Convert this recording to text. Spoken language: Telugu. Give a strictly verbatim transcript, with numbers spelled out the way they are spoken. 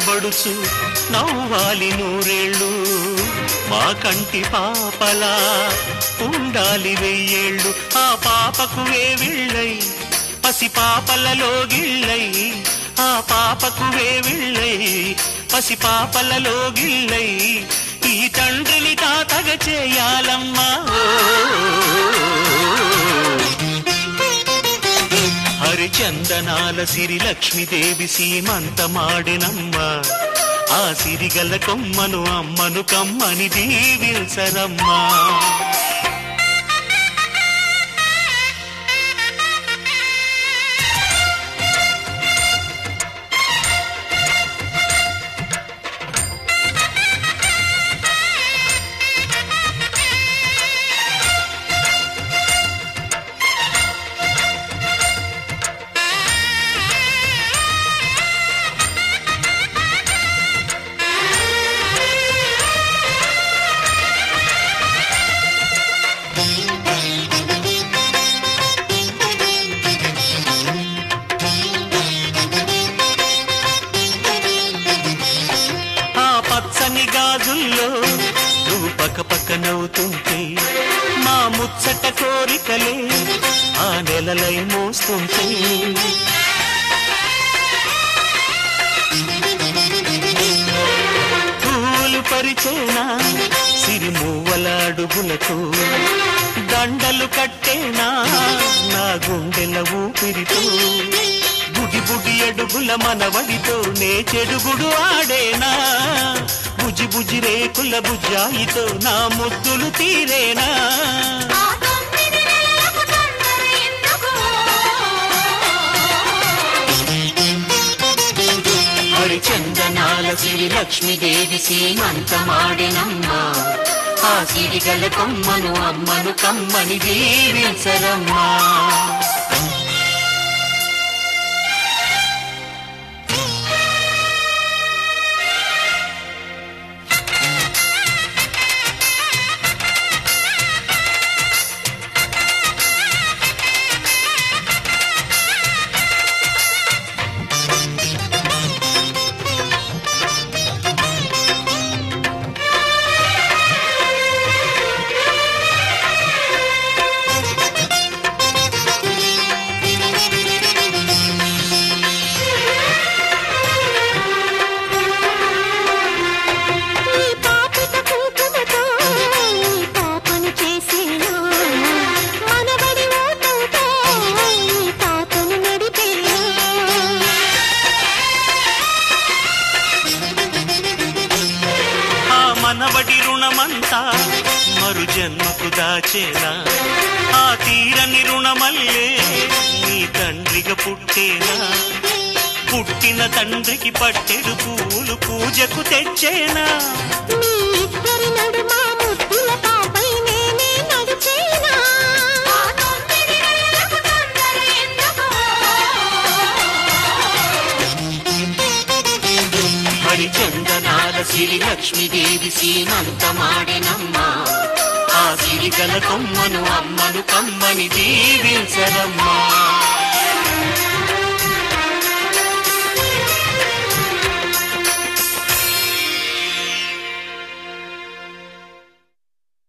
కనబడుచు నవ్వాలి నూరేళ్ళు మా కంటి పాపలా ఉండాలి వెయ్యేళ్ళు ఆ పాపకు వేవిళ్ళై పసి పాపలలో గిళ్ళై ఆ పాపకు వేవిళ్ళై పసి పాపలలో గిళ్ళై ఈ తండ్రిని తాతగా చేయాలమ్మా హరిచందనాల సిరి లక్ష్మీదేవి సీమంతమాడినమ్మ ఆ సిరిగల కొమ్మను అమ్మను కమ్మని దీవించరమ్మా గాజుల్లో నువ్వు పక్క పక్క నవ్వుతుంటే మా ముచ్చట కోరికలే ఆ నెలలై మోస్తుంటే పూలు పరిచేనా సిరిమూవల అడుగులకు దండలు కట్టేనా నా గుండెల ఊపిరితో బుడి బుడి అడుగుల మనవడితో నే చెడుగుడు ఆడేనా బుజి బుజి రేకుల బుజ్జాయితో నా ముద్దులు తీరేనా హరిచందనాల సిరి లక్ష్మీదేవి సీమంతమాడినమ్మా ఆ సిరిగల కొమ్మను అమ్మను కమ్మని దీవించరమ్మా మనవడి రుణమంతా మరు జన్మకు దాచేనా ఆ తీరని రుణమల్లే నీ తండ్రిగా పుట్టేనా పుట్టిన తండ్రికి పట్టెడు పూలు పూజకు తెచ్చేనా హరిచందనాల సిరి లక్ష్మీదేవి సీమంతమాడినమ్మా ఆ సిరిగల కొమ్మను అమ్మను కమ్మని దీవించరమ్మా